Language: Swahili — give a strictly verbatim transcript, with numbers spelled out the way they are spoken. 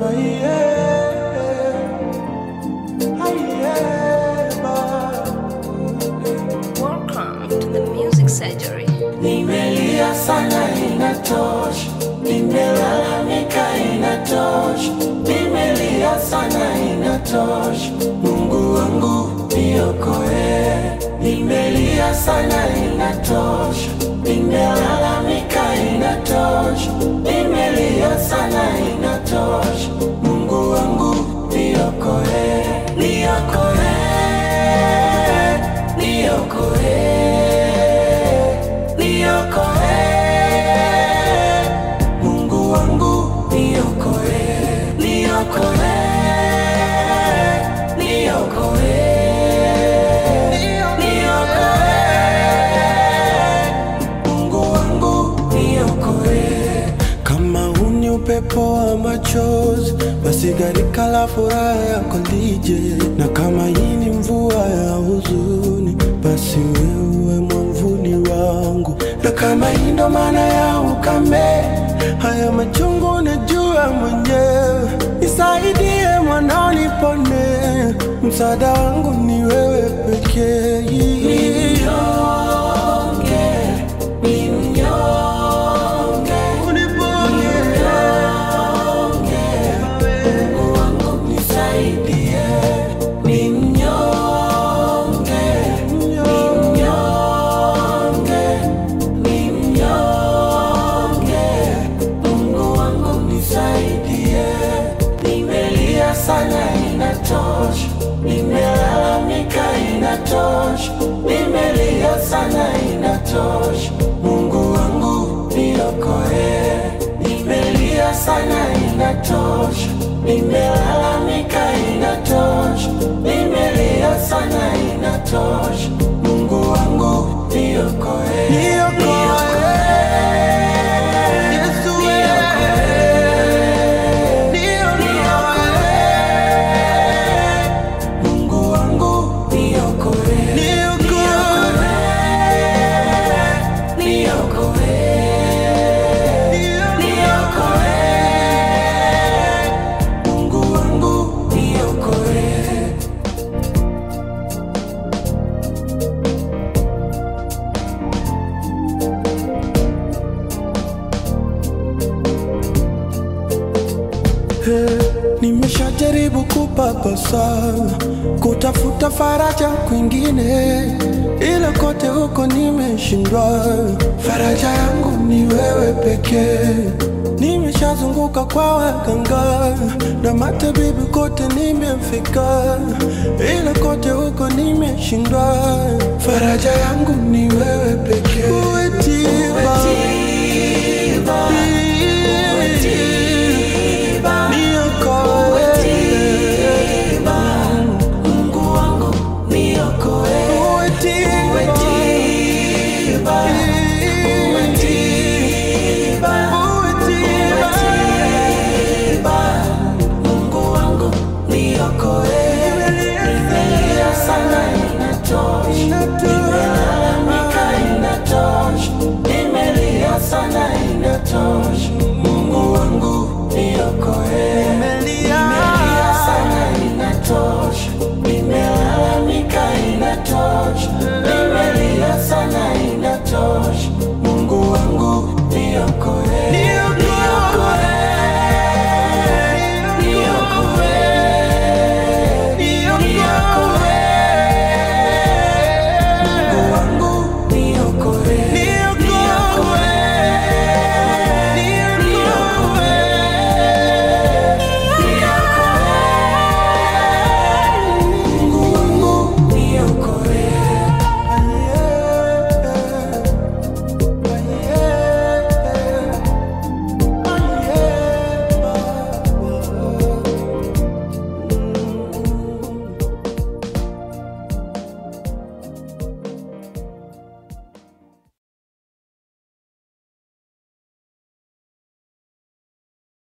Welcome to the music surgery. Nimelia sana inatosha, nimelalamika inatosha, nimelia sana inatosha, Mungu wangu niokoe. Nimelia sana inatosha, nimelalamika inatosha, nimelia sana inatosha, Mungu wangu niokoe, niokoe, niokoe. Niokoe, Mungu wangu niokoe, niokoe, niokoe, niokoe, Mungu wangu niokoe. Kama uni upepo wa machozi, basi gharika la furaha yako lije. Na kama hii ni mvua ya huzuni, basi wewe mwamvuli wangu. Na kama hii ndo maana ya ukame, haya machungu najua mwenyewe. Nisaidie mwanao nipone, msaada wangu ni wewe pekee. Ni mnyonge, ni mnyonge, uniponye mnyonge, Mungu wangu nisaidie. Ni mnyonge, ni mnyonge, ni mnyonge, Mungu wangu nisaidie. Nimelia sana inatosha, nimelalamika inatosha, nimelia sana inatosha, Mungu wangu niokoe. Nimelia sana inatosha, nimelalamika inatosha, nimelia sana inatosha, Mungu wangu niokoe, niokoe. Yesu Mungu wangu niokoe, niokoe, niokoe, niokoe, Mungu wangu niokoe. Hey, nimeshajaribu kupapasa, kutafuta faraja kwingine, ila kote huko nimeshindwa. Faraja yangu ni wewe pekee. Nimeshazunguka kwa waganga na matabibu, kote nimefika, ila kote huko nimeshindwa. Faraja yangu ni wewe pekee. Uwe tiba, nimelia sana inatosha,